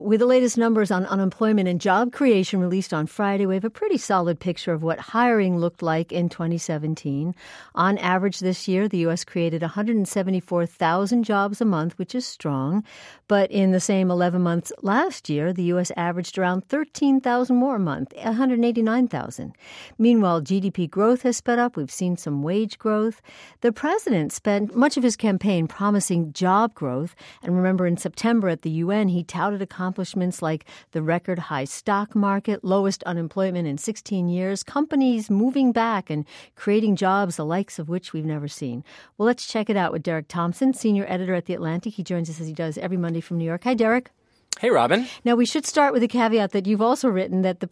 With the latest numbers on unemployment and job creation released on Friday, we have a pretty solid picture of what hiring looked like in 2017. On average this year, the U.S. created 174,000 jobs a month, which is strong. But in the same 11 months last year, the U.S. averaged around 13,000 more a month, 189,000. Meanwhile, GDP growth has sped up. We've seen some wage growth. The president spent much of his campaign promising job growth. And remember, in September at the UN, he touted accomplishments like the record high stock market, lowest unemployment in 16 years, companies moving back and creating jobs the likes of which we've never seen. Well, let's check it out with Derek Thompson, senior editor at The Atlantic. He joins us as he does every Monday from New York. Hi, Derek. Hey, Robin. Now, we should start with the caveat that you've also written that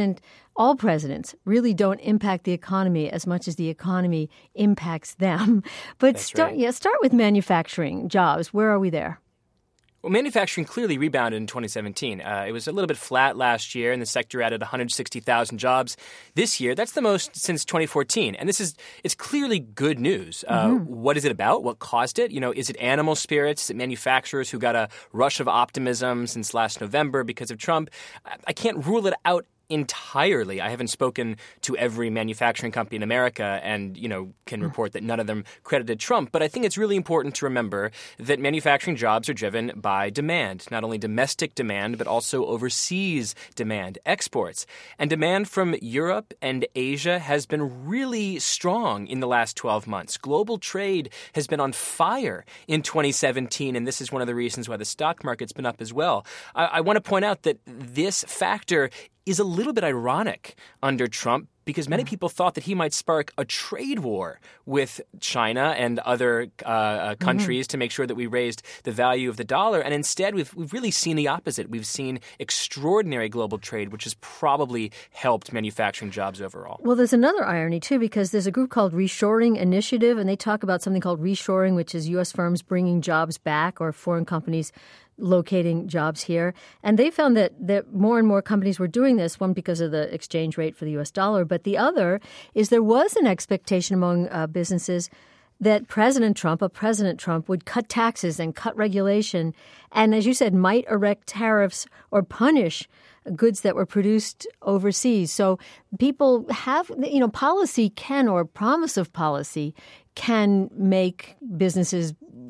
all presidents really don't impact the economy as much as the economy impacts them. But start with manufacturing jobs. Where are we there? Well, manufacturing clearly rebounded in 2017. It was a little bit flat last year, and the sector added 160,000 jobs. This year, that's the most since 2014. And it's clearly good news. What is it about? What caused it? Is it animal spirits? Is it manufacturers who got a rush of optimism since last November because of Trump? I can't rule it out entirely. I haven't spoken to every manufacturing company in America and, can report that none of them credited Trump. But I think it's really important to remember that manufacturing jobs are driven by demand, not only domestic demand, but also overseas demand, exports. And demand from Europe and Asia has been really strong in the last 12 months. Global trade has been on fire in 2017, and this is one of the reasons why the stock market's been up as well. I want to point out that this factor is a little bit ironic under Trump because many people thought that he might spark a trade war with China and other countries to make sure that we raised the value of the dollar. And instead, we've really seen the opposite. We've seen extraordinary global trade, which has probably helped manufacturing jobs overall. Well, there's another irony, too, because there's a group called Reshoring Initiative, and they talk about something called reshoring, which is U.S. firms bringing jobs back or foreign companies locating jobs here. And they found that more and more companies were doing this, one because of the exchange rate for the U.S. dollar, but the other is there was an expectation among businesses that President Trump would cut taxes and cut regulation and, as you said, might erect tariffs or punish goods that were produced overseas. So people have, policy can, or promise of policy can make businesses,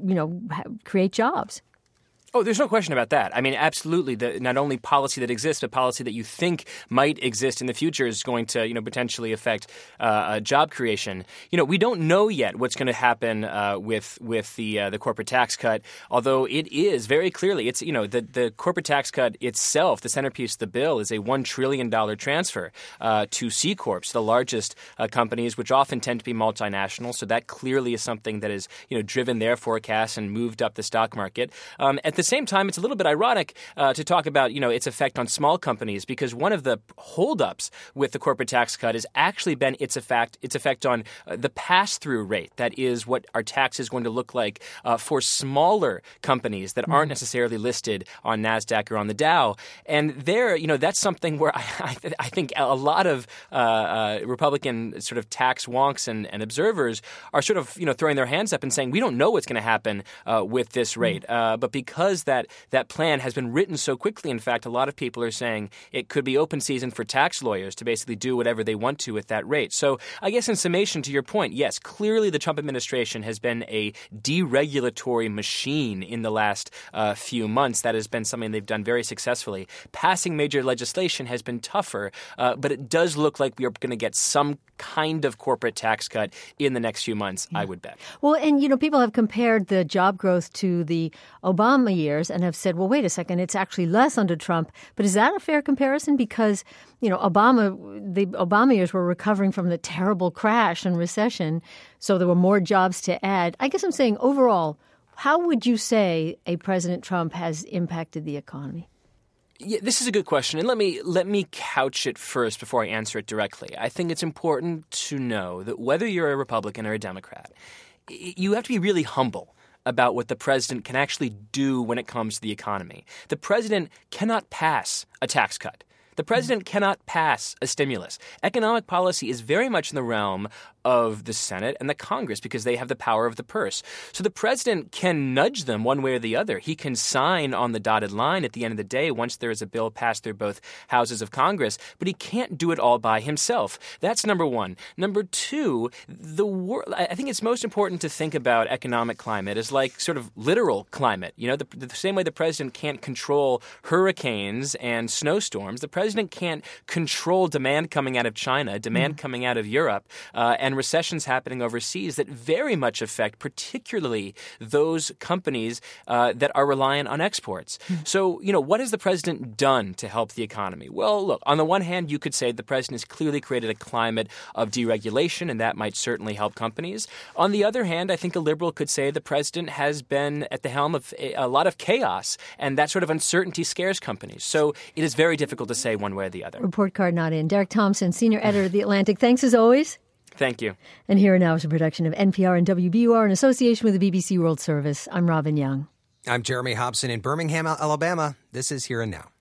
create jobs. Oh, there's no question about that. I mean, absolutely. Not only policy that exists, but policy that you think might exist in the future is going to, potentially affect job creation. We don't know yet what's going to happen with the corporate tax cut. Although it is very clearly, it's the corporate tax cut itself, the centerpiece of the bill, is a $1 trillion transfer to C corps, the largest companies, which often tend to be multinational. So that clearly is something that is driven their forecasts and moved up the stock market. At the same time, it's a little bit ironic to talk about, its effect on small companies, because one of the holdups with the corporate tax cut has actually been its effect on the pass-through rate. That is what our tax is going to look like for smaller companies that aren't necessarily listed on NASDAQ or on the Dow. And there, that's something where I think a lot of Republican sort of tax wonks and observers are sort of, throwing their hands up and saying, we don't know what's going to happen with this rate. But because that plan has been written so quickly, in fact, a lot of people are saying it could be open season for tax lawyers to basically do whatever they want to with that rate. So I guess in summation to your point, yes, clearly the Trump administration has been a deregulatory machine in the last few months. That has been something they've done very successfully. Passing major legislation has been tougher, but it does look like we are going to get some kind of corporate tax cut in the next few months, I would bet. Well, and, people have compared the job growth to the Obama years and have said, well, wait a second, it's actually less under Trump. But is that a fair comparison? Because, the Obama years were recovering from the terrible crash and recession, so there were more jobs to add. I guess I'm saying overall, how would you say a President Trump has impacted the economy? Yeah, this is a good question, and let me couch it first before I answer it directly. I think it's important to know that whether you're a Republican or a Democrat, you have to be really humble about what the president can actually do when it comes to the economy. The president cannot pass a tax cut. The president cannot pass a stimulus. Economic policy is very much in the realm of the Senate and the Congress because they have the power of the purse. So the president can nudge them one way or the other. He can sign on the dotted line at the end of the day once there is a bill passed through both houses of Congress, but he can't do it all by himself. That's number one. Number two, I think it's most important to think about economic climate as like sort of literal climate. You know, the same way the president can't control hurricanes and snowstorms, the president can't control demand coming out of China, demand coming out of Europe, and recessions happening overseas that very much affect particularly those companies that are reliant on exports. So, you know, what has the president done to help the economy? Well, look, on the one hand, you could say the president has clearly created a climate of deregulation, and that might certainly help companies. On the other hand, I think a liberal could say the president has been at the helm of a lot of chaos, and that sort of uncertainty scares companies. So it is very difficult to say one way or the other. Report card not in. Derek Thompson, senior editor of The Atlantic. Thanks as always. Thank you. And Here and Now is a production of NPR and WBUR in association with the BBC World Service. I'm Robin Young. I'm Jeremy Hobson in Birmingham, Alabama. This is Here and Now.